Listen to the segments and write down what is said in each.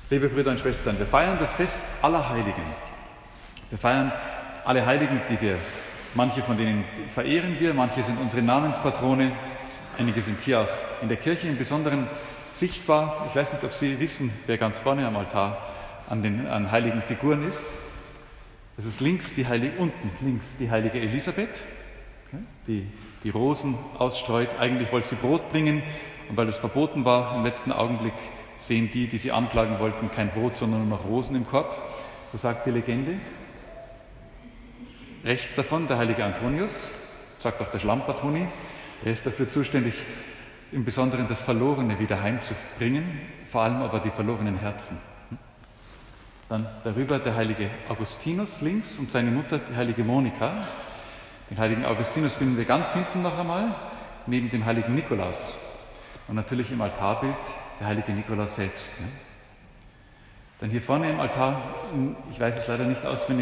Liebe Brüder und Schwestern, wir feiern das Fest aller Heiligen. Wir feiern alle Heiligen, manche von denen verehren wir, manche sind unsere Namenspatrone, einige sind hier auch in der Kirche im Besonderen sichtbar. Ich weiß nicht, ob Sie wissen, wer ganz vorne am Altar an heiligen Figuren ist. Das ist unten links die heilige Elisabeth, die Rosen ausstreut. Eigentlich wollte sie Brot bringen, und weil es verboten war, im letzten Augenblick sehen die sie anklagen wollten, kein Brot, sondern nur noch Rosen im Korb. So sagt die Legende. Rechts davon der heilige Antonius, sagt auch der Schlammpatroni. Er ist dafür zuständig, im Besonderen das Verlorene wieder heimzubringen, vor allem aber die verlorenen Herzen. Dann darüber der heilige Augustinus links und seine Mutter, die heilige Monika. Den heiligen Augustinus finden wir ganz hinten noch einmal, neben dem heiligen Nikolaus. Und natürlich im Altarbild der heilige Nikolaus selbst. Dann hier vorne im Altar, ich weiß es leider nicht auswendig,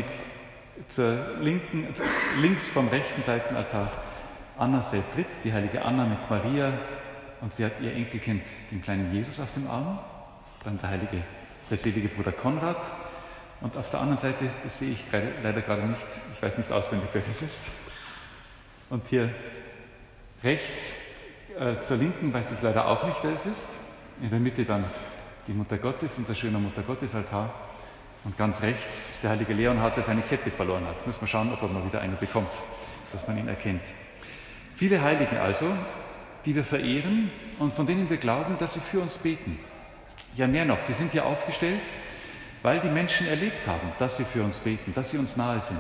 links vom rechten Seitenaltar Anna Seltrit, die heilige Anna mit Maria, und sie hat ihr Enkelkind, den kleinen Jesus, auf dem Arm. Dann der selige Bruder Konrad. Und auf der anderen Seite, das sehe ich leider gerade nicht, ich weiß nicht auswendig, wer das ist. Und hier rechts zur Linken weiß ich leider auch nicht, wer es ist. In der Mitte dann die Mutter Gottes, unser schöner Mutter Gottes Altar. Und ganz rechts der heilige Leonhard, der seine Kette verloren hat. Müssen wir schauen, ob er mal wieder eine bekommt, dass man ihn erkennt. Viele Heilige also, die wir verehren und von denen wir glauben, dass sie für uns beten. Ja, mehr noch, sie sind hier aufgestellt, weil die Menschen erlebt haben, dass sie für uns beten, dass sie uns nahe sind.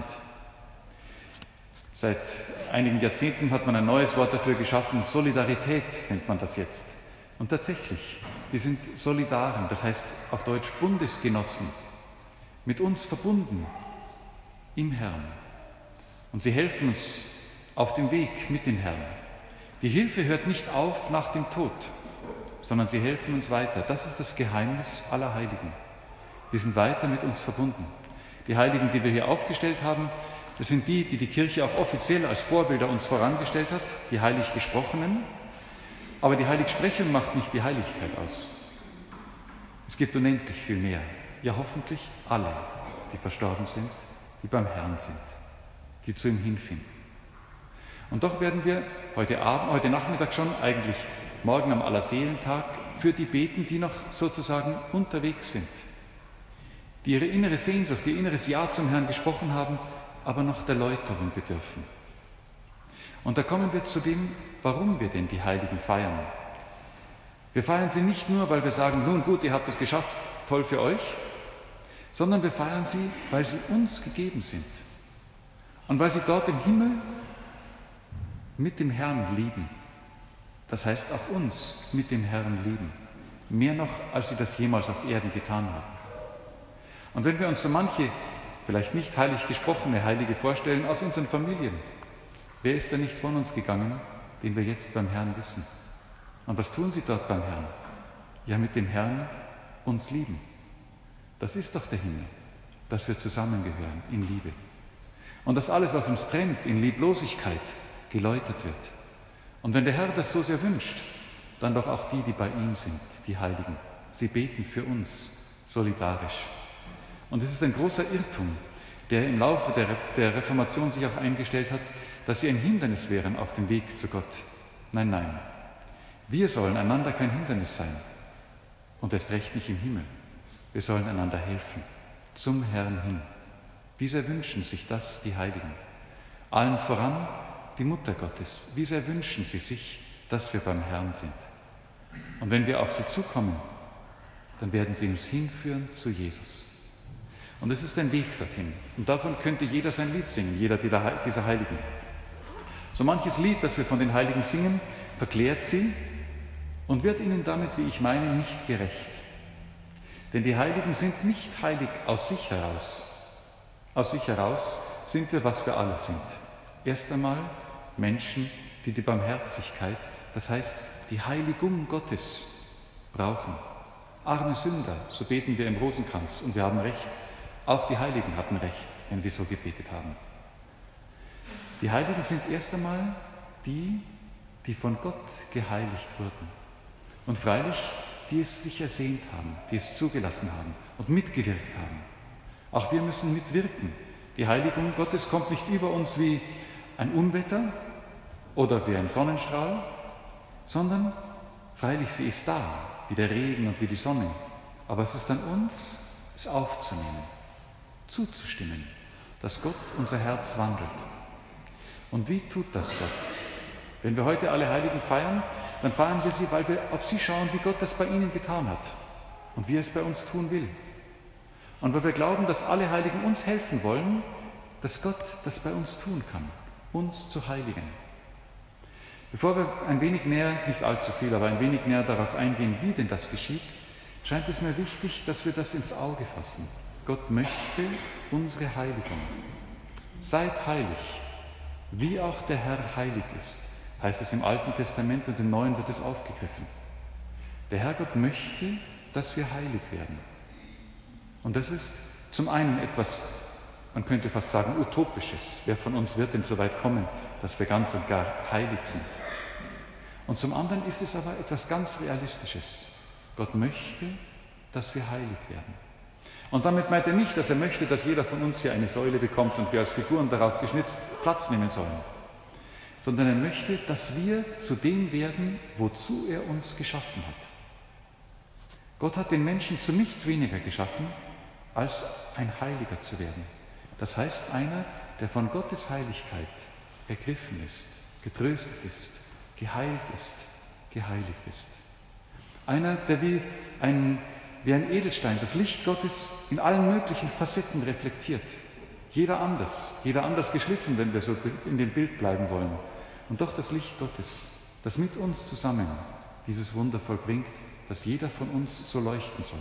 Seit einigen Jahrzehnten hat man ein neues Wort dafür geschaffen, Solidarität nennt man das jetzt. Und tatsächlich, sie sind Solidaren, das heißt auf Deutsch Bundesgenossen, mit uns verbunden im Herrn. Und sie helfen uns auf dem Weg mit dem Herrn. Die Hilfe hört nicht auf nach dem Tod, sondern sie helfen uns weiter. Das ist das Geheimnis aller Heiligen. Sie sind weiter mit uns verbunden. Die Heiligen, die wir hier aufgestellt haben, das sind die Kirche auch offiziell als Vorbilder uns vorangestellt hat, die heilig Gesprochenen. Aber die Heiligsprechung macht nicht die Heiligkeit aus. Es gibt unendlich viel mehr. Ja, hoffentlich alle, die verstorben sind, die beim Herrn sind, die zu ihm hinfinden. Und doch werden wir heute Nachmittag schon, eigentlich morgen am Allerseelentag, für die beten, die noch sozusagen unterwegs sind, die ihre innere Sehnsucht, ihr inneres Ja zum Herrn gesprochen haben, aber noch der Läuterung bedürfen. Und da kommen wir zu dem, warum wir denn die Heiligen feiern. Wir feiern sie nicht nur, weil wir sagen, nun gut, ihr habt es geschafft, toll für euch, sondern wir feiern sie, weil sie uns gegeben sind und weil sie dort im Himmel mit dem Herrn lieben. Das heißt auch uns mit dem Herrn lieben, mehr noch, als sie das jemals auf Erden getan haben. Und wenn wir uns so manche, vielleicht nicht heilig gesprochene Heilige vorstellen aus unseren Familien, wer ist da nicht von uns gegangen, den wir jetzt beim Herrn wissen? Und was tun sie dort beim Herrn? Ja, mit dem Herrn uns lieben. Das ist doch der Himmel, dass wir zusammengehören in Liebe. Und dass alles, was uns trennt, in Lieblosigkeit geläutert wird. Und wenn der Herr das so sehr wünscht, dann doch auch die bei ihm sind, die Heiligen. Sie beten für uns solidarisch. Und es ist ein großer Irrtum, der im Laufe der Reformation sich auch eingestellt hat, dass sie ein Hindernis wären auf dem Weg zu Gott. Nein, nein. Wir sollen einander kein Hindernis sein. Und erst recht nicht im Himmel. Wir sollen einander helfen. Zum Herrn hin. Wie sehr wünschen sich das die Heiligen? Allen voran die Mutter Gottes. Wie sehr wünschen sie sich, dass wir beim Herrn sind? Und wenn wir auf sie zukommen, dann werden sie uns hinführen zu Jesus. Und es ist ein Weg dorthin. Und davon könnte jeder sein Lied singen, jeder dieser Heiligen. So manches Lied, das wir von den Heiligen singen, verklärt sie und wird ihnen damit, wie ich meine, nicht gerecht. Denn die Heiligen sind nicht heilig aus sich heraus. Aus sich heraus sind wir, was wir alle sind. Erst einmal Menschen, die die Barmherzigkeit, das heißt die Heiligung Gottes, brauchen. Arme Sünder, so beten wir im Rosenkranz und wir haben recht. Auch die Heiligen hatten recht, wenn sie so gebetet haben. Die Heiligen sind erst einmal die von Gott geheiligt wurden. Und freilich die es sich ersehnt haben, die es zugelassen haben und mitgewirkt haben. Auch wir müssen mitwirken. Die Heiligung Gottes kommt nicht über uns wie ein Unwetter oder wie ein Sonnenstrahl, sondern freilich sie ist da, wie der Regen und wie die Sonne. Aber es ist an uns, es aufzunehmen, zuzustimmen, dass Gott unser Herz wandelt. Und wie tut das Gott? Wenn wir heute alle Heiligen feiern, dann feiern wir sie, weil wir auf sie schauen, wie Gott das bei ihnen getan hat und wie er es bei uns tun will. Und weil wir glauben, dass alle Heiligen uns helfen wollen, dass Gott das bei uns tun kann, uns zu heiligen. Bevor wir ein wenig näher, nicht allzu viel, aber ein wenig näher darauf eingehen, wie denn das geschieht, scheint es mir wichtig, dass wir das ins Auge fassen. Gott möchte unsere Heiligung. Seid heilig, wie auch der Herr heilig ist, heißt es im Alten Testament und im Neuen wird es aufgegriffen. Der Herrgott möchte, dass wir heilig werden. Und das ist zum einen etwas, man könnte fast sagen, Utopisches. Wer von uns wird denn so weit kommen, dass wir ganz und gar heilig sind? Und zum anderen ist es aber etwas ganz Realistisches. Gott möchte, dass wir heilig werden. Und damit meint er nicht, dass er möchte, dass jeder von uns hier eine Säule bekommt und wir als Figuren darauf geschnitzt Platz nehmen sollen. Sondern er möchte, dass wir zu dem werden, wozu er uns geschaffen hat. Gott hat den Menschen zu nichts weniger geschaffen, als ein Heiliger zu werden. Das heißt, einer, der von Gottes Heiligkeit ergriffen ist, getröstet ist, geheilt ist, geheiligt ist. Einer, der wie ein Edelstein das Licht Gottes in allen möglichen Facetten reflektiert. Jeder anders geschliffen, wenn wir so in dem Bild bleiben wollen. Und doch das Licht Gottes, das mit uns zusammen dieses Wunder vollbringt, dass jeder von uns so leuchten soll.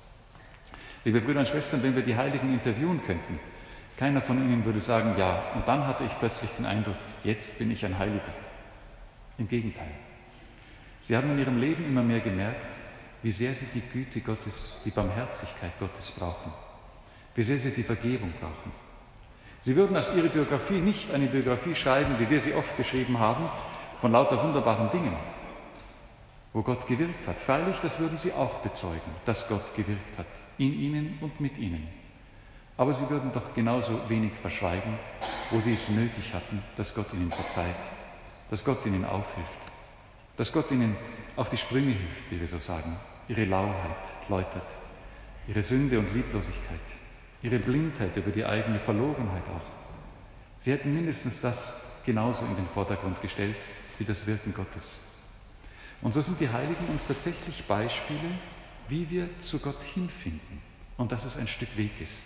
Liebe Brüder und Schwestern, wenn wir die Heiligen interviewen könnten, keiner von ihnen würde sagen, ja, und dann hatte ich plötzlich den Eindruck, jetzt bin ich ein Heiliger. Im Gegenteil. Sie haben in ihrem Leben immer mehr gemerkt, wie sehr sie die Güte Gottes, die Barmherzigkeit Gottes brauchen, wie sehr sie die Vergebung brauchen. Sie würden aus ihrer Biografie nicht eine Biografie schreiben, wie wir sie oft geschrieben haben, von lauter wunderbaren Dingen, wo Gott gewirkt hat. Freilich, das würden sie auch bezeugen, dass Gott gewirkt hat, in ihnen und mit ihnen. Aber sie würden doch genauso wenig verschweigen, wo sie es nötig hatten, dass Gott ihnen verzeiht, dass Gott ihnen aufhilft, dass Gott ihnen auf die Sprünge hilft, wie wir so sagen, ihre Lauheit läutert, ihre Sünde und Lieblosigkeit, ihre Blindheit über die eigene Verlorenheit auch. Sie hätten mindestens das genauso in den Vordergrund gestellt, wie das Wirken Gottes. Und so sind die Heiligen uns tatsächlich Beispiele, wie wir zu Gott hinfinden und dass es ein Stück Weg ist.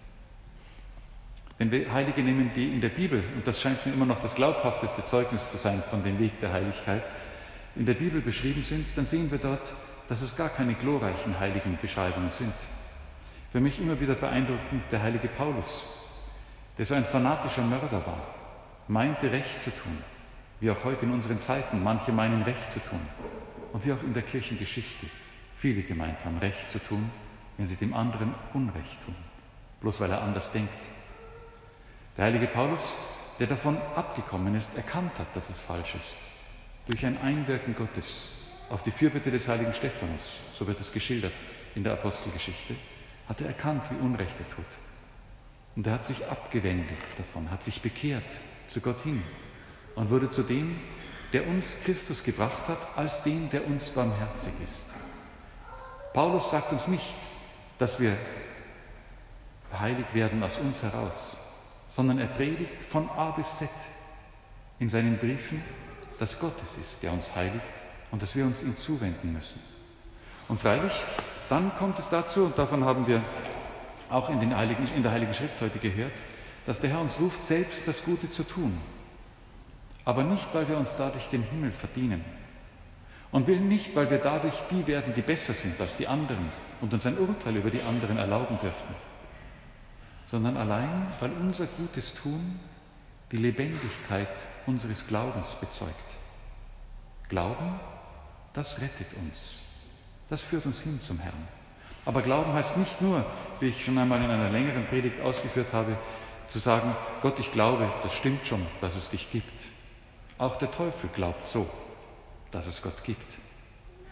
Wenn wir Heilige nehmen, die in der Bibel, und das scheint mir immer noch das glaubhafteste Zeugnis zu sein von dem Weg der Heiligkeit, in der Bibel beschrieben sind, dann sehen wir dort, dass es gar keine glorreichen Heiligenbeschreibungen sind. Für mich immer wieder beeindruckend der heilige Paulus, der so ein fanatischer Mörder war, meinte Recht zu tun, wie auch heute in unseren Zeiten manche meinen Recht zu tun und wie auch in der Kirchengeschichte viele gemeint haben, Recht zu tun, wenn sie dem anderen Unrecht tun, bloß weil er anders denkt. Der heilige Paulus, der davon abgekommen ist, erkannt hat, dass es falsch ist, durch ein Einwirken Gottes auf die Fürbitte des heiligen Stephanus, so wird es geschildert in der Apostelgeschichte, hat er erkannt, wie Unrecht er tut. Und er hat sich abgewendet davon, hat sich bekehrt zu Gott hin und wurde zu dem, der uns Christus gebracht hat, als dem, der uns barmherzig ist. Paulus sagt uns nicht, dass wir heilig werden aus uns heraus, sondern er predigt von A bis Z in seinen Briefen, dass Gott es ist, der uns heiligt und dass wir uns ihm zuwenden müssen. Und freilich, dann kommt es dazu, und davon haben wir auch in der Heiligen Schrift heute gehört, dass der Herr uns ruft, selbst das Gute zu tun. Aber nicht, weil wir uns dadurch den Himmel verdienen. Und will nicht, weil wir dadurch die werden, die besser sind als die anderen und uns ein Urteil über die anderen erlauben dürften, sondern allein, weil unser gutes Tun die Lebendigkeit unseres Glaubens bezeugt. Glauben, das rettet uns. Das führt uns hin zum Herrn. Aber Glauben heißt nicht nur, wie ich schon einmal in einer längeren Predigt ausgeführt habe, zu sagen, Gott, ich glaube, das stimmt schon, dass es dich gibt. Auch der Teufel glaubt so, dass es Gott gibt.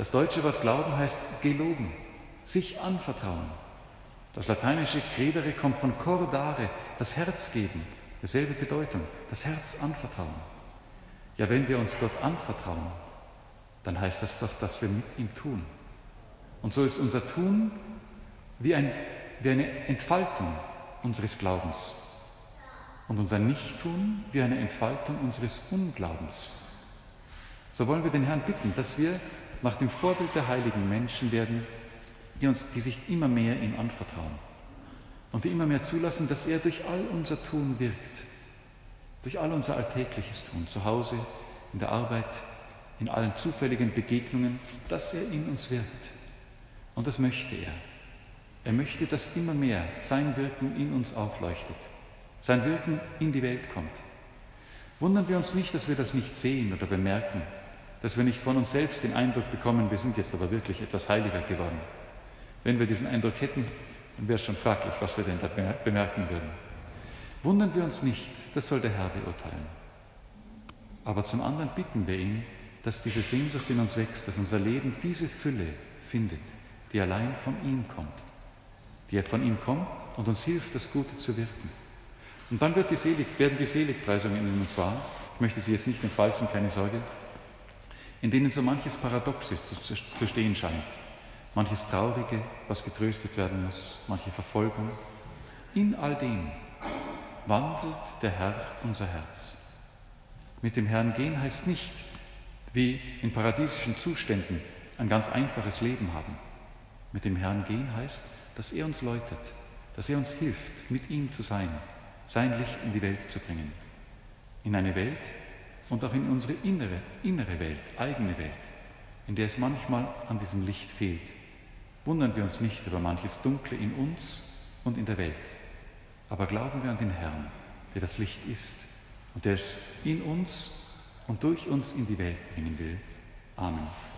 Das deutsche Wort Glauben heißt geloben, sich anvertrauen. Das lateinische credere kommt von cordare, das Herz geben, dieselbe Bedeutung, das Herz anvertrauen. Ja, wenn wir uns Gott anvertrauen, dann heißt das doch, dass wir mit ihm tun. Und so ist unser Tun wie eine Entfaltung unseres Glaubens und unser Nichttun wie eine Entfaltung unseres Unglaubens. So wollen wir den Herrn bitten, dass wir nach dem Vorbild der heiligen Menschen werden, die sich immer mehr ihm anvertrauen und die immer mehr zulassen, dass er durch all unser Tun wirkt, durch all unser alltägliches Tun, zu Hause, in der Arbeit, in allen zufälligen Begegnungen, dass er in uns wirkt. Und das möchte er. Er möchte, dass immer mehr sein Wirken in uns aufleuchtet, sein Wirken in die Welt kommt. Wundern wir uns nicht, dass wir das nicht sehen oder bemerken, dass wir nicht von uns selbst den Eindruck bekommen, wir sind jetzt aber wirklich etwas heiliger geworden. Wenn wir diesen Eindruck hätten, dann wäre es schon fraglich, was wir denn da bemerken würden. Wundern wir uns nicht, das soll der Herr beurteilen. Aber zum anderen bitten wir ihn, dass diese Sehnsucht in uns wächst, dass unser Leben diese Fülle findet, die allein von ihm kommt, die von ihm kommt und uns hilft, das Gute zu wirken. Und dann werden die Seligpreisungen in uns wahr, ich möchte sie jetzt nicht entfalten, keine Sorge, in denen so manches Paradoxes zu stehen scheint, manches Traurige, was getröstet werden muss, manche Verfolgung. In all dem wandelt der Herr unser Herz. Mit dem Herrn gehen heißt nicht, wie in paradiesischen Zuständen ein ganz einfaches Leben haben. Mit dem Herrn gehen heißt, dass er uns läutet, dass er uns hilft, mit ihm zu sein, sein Licht in die Welt zu bringen. In eine Welt und auch in unsere innere Welt, eigene Welt, in der es manchmal an diesem Licht fehlt. Wundern wir uns nicht über manches Dunkle in uns und in der Welt, aber glauben wir an den Herrn, der das Licht ist und der es in uns und durch uns in die Welt bringen will. Amen.